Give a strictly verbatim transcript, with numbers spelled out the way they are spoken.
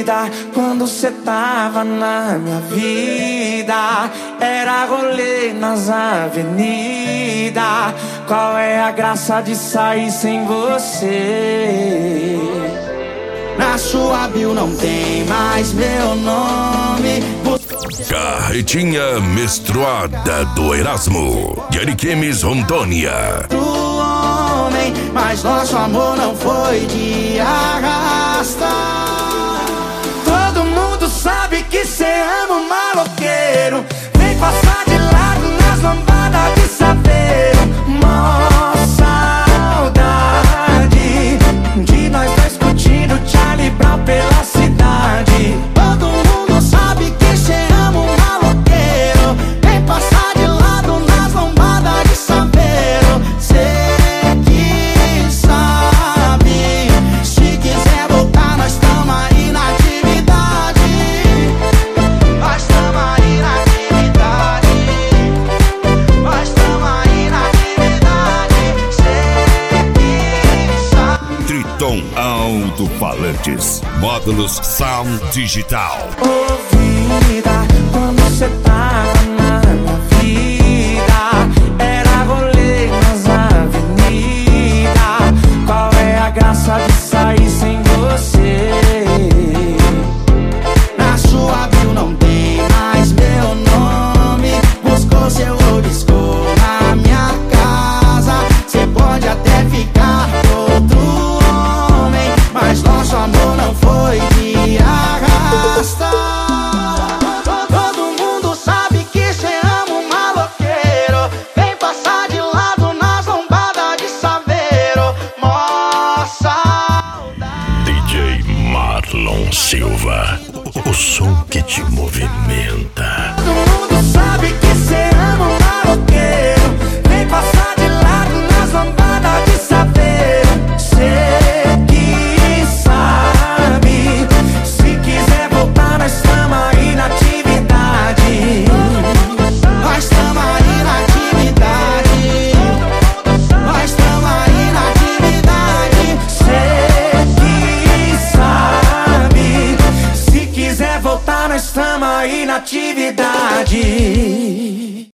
vida quando cê tava na minha vida. Era rolê nas avenidas. Qual é a graça de sair sem você? Na sua bio não tem mais meu nome. Carretinha menstruada do Erasmo, de Ariquemes, Rondônia. Do homem, mas nosso amor não foi de arrasta. Todo mundo sabe que cê ama um maloqueiro. Vem passar de lado nas lambadas de saveiro. Mó saudade de nós dois curtindo Charlie Brown pela cidade. Todo mundo sabe que cê ama um maloqueiro. Vem passar de lado nas lambadas de saveiro. Cê que sabe, se quiser voltar nós tamo aí na atividade. Nós tamo aí na atividade. Nós tamo aí na atividade. Cê que sabe. Triton Alto-Falantes, módulos Sound Digital. Ouvida quando cê tava na minha vida. Era rolê nas avenidas. Qual é a graça de sair sem você? Na sua bio não tem mais meu nome. Buscou seu obiscou na minha casa. Cê pode até ficar com outro homem, mas nosso amor não foi de arrasta. Todo mundo sabe que cê ama um maloqueiro. Vem passar de lado nas lombadas de saveiro. Mó saudade. D J Marlon Silva, o som que te movimenta. Todo mundo sabe que cê ama um maloqueiro. Vem passar de lado nas lambadas de saveiro. Cê que sabe, se quiser voltar nós tamo aí na atividade. Nós tamo aí na atividade. Nós tamo aí na atividade. Cê que sabe, se quiser voltar nós tamo aí na atividade.